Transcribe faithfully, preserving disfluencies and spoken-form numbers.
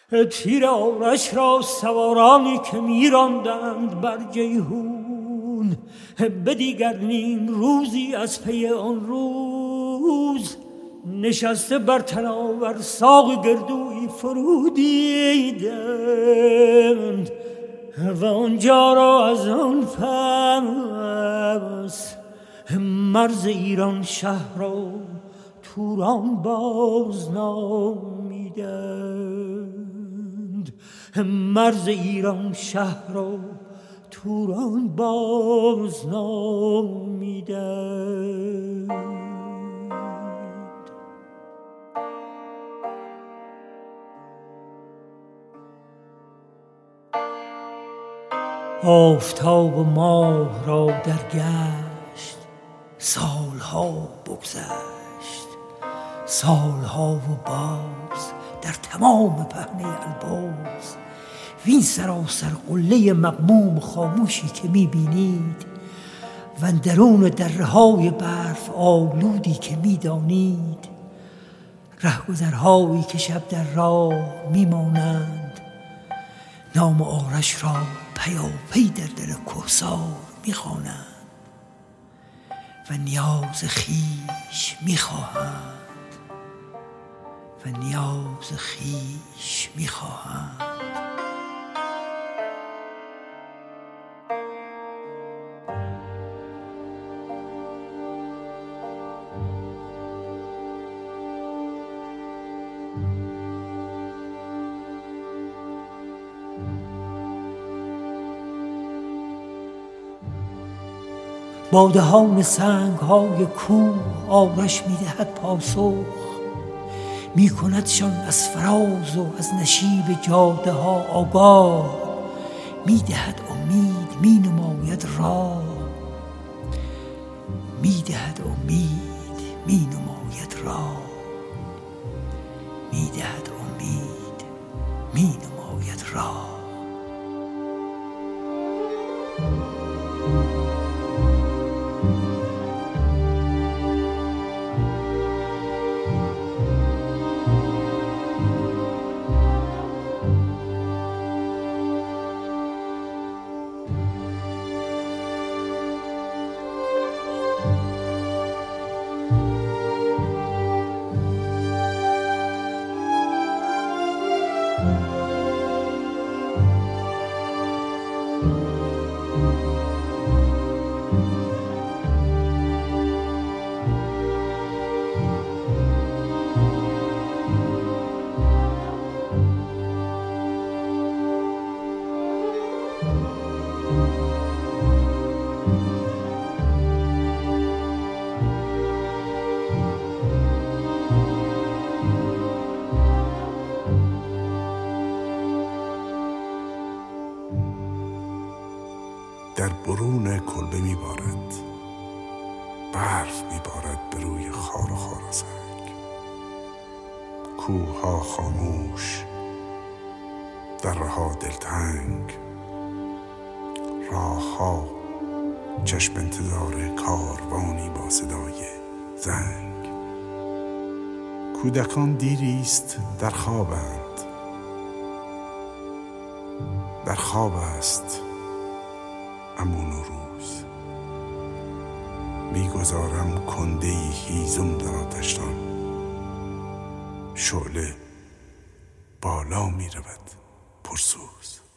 تیر آرش را سوارانی که می‌راندند بر جیحون، به دیگر نیم روزی از پی آن روز نشسته بر تناور ساق گردوی فرو دیدند و آنجا را از آن پس مرز ایران شهر را توران باز نامیدند. مرز ایران شهر را توران باز نامیدند. آفتاب و ماه را در گشت سالها بگذشت، سالها و باز در تمام پهنه البرز وین سراسر قله مغموم خاموشی که میبینید و اندرون دره‌های برف آلودی که میدانید، رهگذرهایی که شب در راه میمانند نام آرش را پیاپی در دل کوهسار میخوانند و نیاز خویش میخواهند و نیاز خویش میخواهند. با دهان سنگ های کوه آرش میدهد پاسخ، میکندشان از فراز و از نشیب جاده ها آگاه، میدهد امید، مینماید راه، میدهد امید، مینماید راه، میدهد امید، مینماید راه. در برون کلبه میبارد، برف میبارد به روی خار و خارزنگ. کوه ها خاموش، دره ها دلتنگ، راه ها چشم انتظار کاروانی با صدای زنگ. کودکان دیریست در خوابند، در خواب است اما نوروز. میگذارم کنده هیزم در آتشدان، شعله بالا میرود پرسوز.